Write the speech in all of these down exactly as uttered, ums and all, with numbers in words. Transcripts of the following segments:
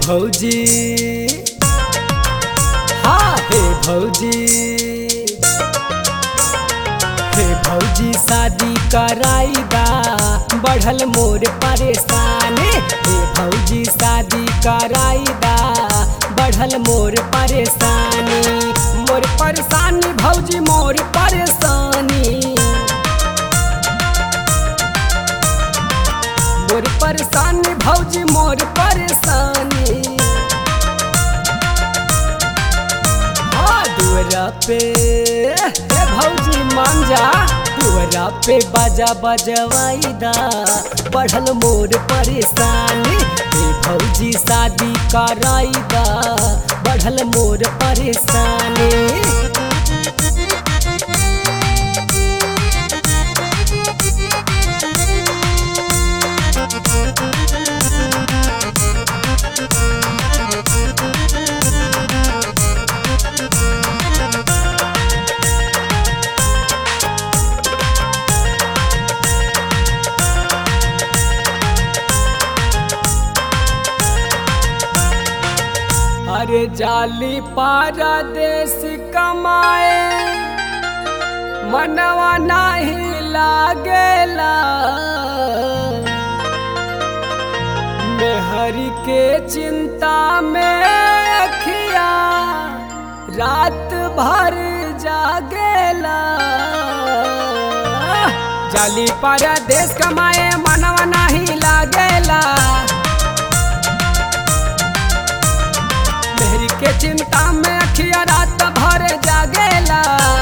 भौजी हाँ हे भौजी हे भौजी शादी कराईदा बढ़ल मोर परेशानी। हे भौजी शादी कराईदा बढ़ल मोर परेशानी। मोर परेशानी भौजी मोर परेशानी। मोर परेशानी भौजी मोर परेशानी। हाँ दुअरा पे हे भौजी मान जा दुअरा पे बाजा बजवाईदा बढ़ल मोर परेशानी। हे भौजी शादी कराईदा बढ़ल मोर परेशानी। अरे जाली परदेस कमाए मनवा नहीं लागेला। मेहरी के चिंता में अखिया रात भर जागेला। जाली परदेस कमाए मनवा नहीं लागेला। के चिंता में अखिया रात भर जागेला।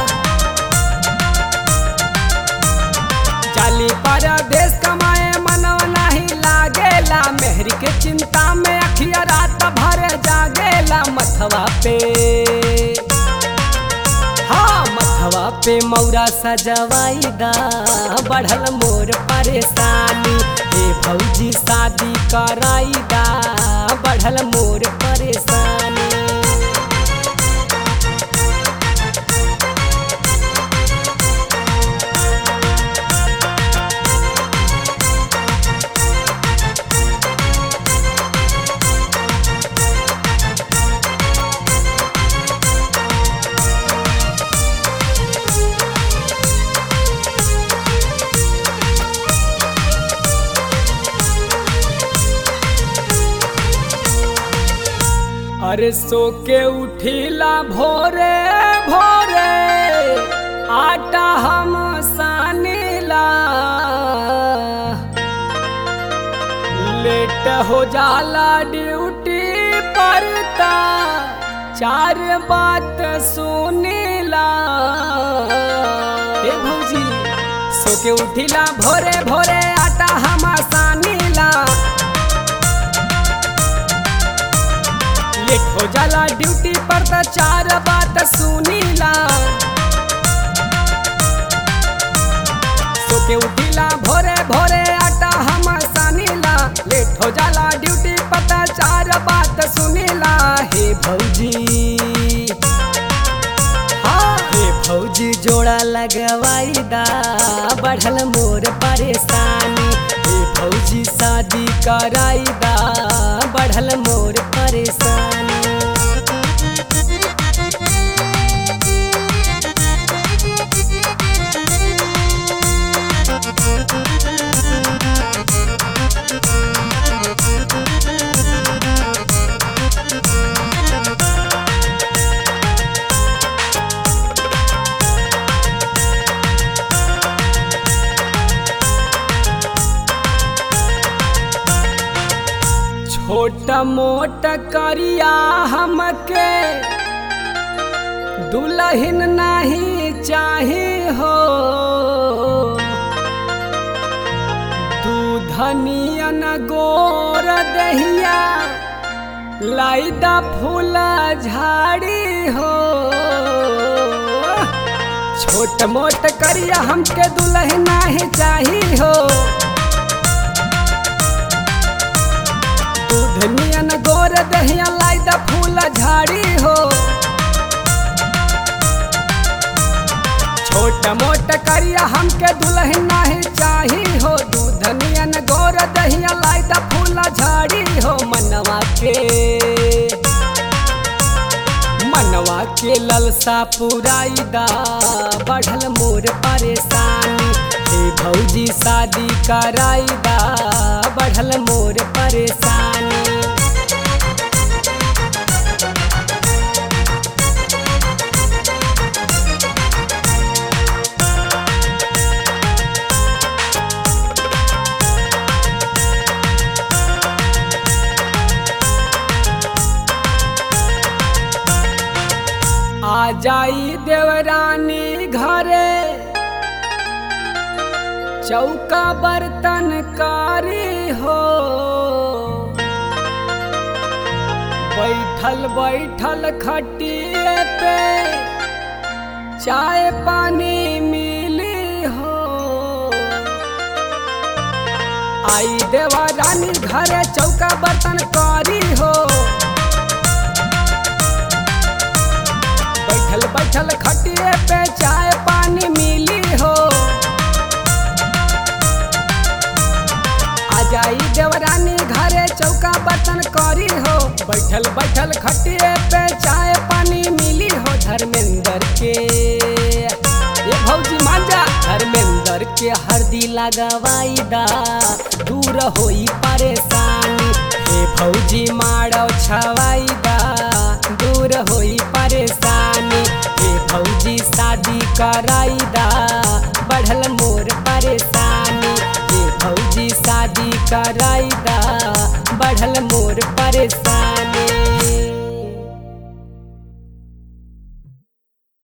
जाली परदेस कमाए मनवा नहीं लागेला। मेहरी के चिंता में अखिया रात भर जागेला। मथवा पे हाँ मथवा पे मौरा सजवाईदा बढ़ल मोर परेशानी। हे भौजी शादी कराईदा बढ़ल मोर परेशानी। अरे सो के उठीला भोरे भोरे आटा हम सानीला। लेट हो जाला ड्यूटी परता चार बात सुनीला। हे भौजी सो के उठीला भोरे भोरे आटा हम सानीला। लेट हो जाला ड्यूटी पर त चार बात सुनीला। सो के उठीला भोरे भोरे आटा हम सानीला। लेट हो जाला ड्यूटी पर त चार बात सुनीला। हे भौजी हाँ हे भौजी जोड़ा लगवाईदा बढ़ल मोर परेशानी। हे भौजी शादी कराईदा बढ़ल मोर परेशानी। छोटा मोटा करिया हमके दुल्हन नहीं चाही हो। दूधनियन गोर दहिया लाइदा फूला झाड़ी हो। छोट मोट करिया हमके दुल्हन नहीं चाही हो। दूधनियन गोर दहिया लाइदा फूल झाड़ी हो। छोट मोट करिया हमके दुल्हन नहीं चाही हो, दूध नियन गोर दहिया लाई दा फूला झाड़ी हो। मनवा के मनवा के ललसा पुराई दा, बढ़ल मोर परेशानी। हे भौजी शादी कराई दा, बढ़ल मोर परेशानी। आ जाई देवरानी घरे, चौका बर्तन कारी हो। बैठल बैठल खटिए पे चाय पानी मिली हो। आई देवरानी घरे चौका बर्तन कारी हो। बैठल बैठल खटिए पे चाय पानी मिली हो। आ जाई देवरानी घरे चौका बर्तन करी हो। बैठल बैठल खटिए पे चाय पानी मिली हो। धर्मेंद्र के ये भौजी मांजा, धर्मेंद्र के हरदी लगवाई दा, दूर होई परेशानी। हे भौजी मारो छवाई दा, दूर होई परेशानी। हे भौजी शादी कराई दा, बढ़ल मोर परेशानी। हे भौजी शादी कराई दा, बढ़ल मोर परेशानी।